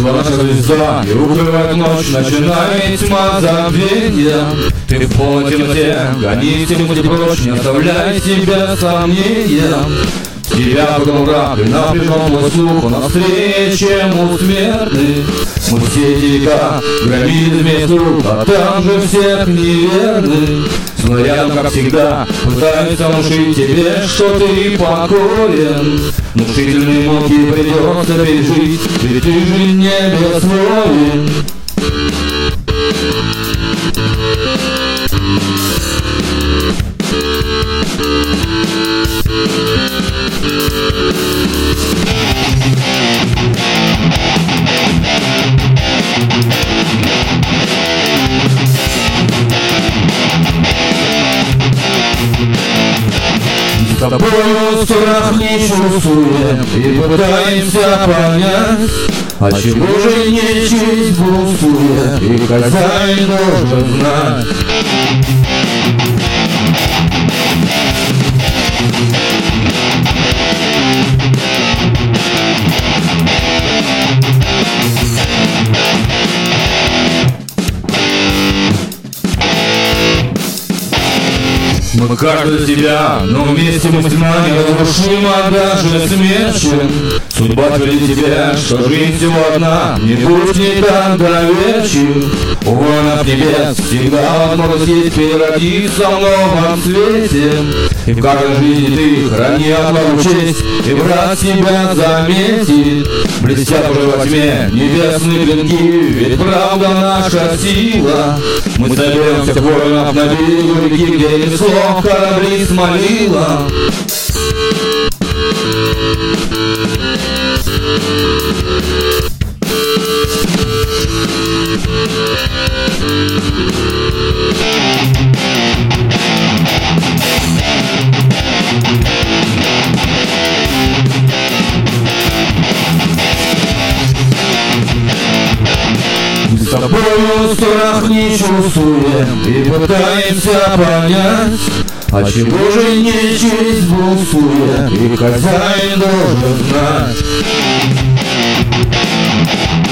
наша звезда, и укрывает ночь, начинает тьма забвенья. Ты в полной темноте, гони тьму прочь, не оставляй тебя сомнения. Тебя был враг, и напряжен твой слух, навстрече ему смертный. Мы все эти века громили вместе рук, а там же всех неверных. Снарядом, как всегда, пытаются внушить тебе, что ты покоен. Внушительные муки придется пережить, ведь ты же не бессловен. С тобою страх не чувствуем и пытаемся понять, а чего же нечисть бунтует, и хозяин должен знать. Мы каждый себя, но вместе мы стена неразрушима даже смерчем. Судьба твердит тебе, что жизнь всего одна, не будь никогда доверчив. У воинов небес всегда возможность есть переродиться в новом свете. И в каждой жизни ты храни отвагу честь, и враг тебя заметит. Блестят уже во тьме небесные клинки, ведь правда наша сила. Мы соберем всех воинов на берегу реки, где несло корабли смолила. С тобою страх не чувствуем и пытаемся понять, а чего же нечисть бунтует, и хозяин должен знать.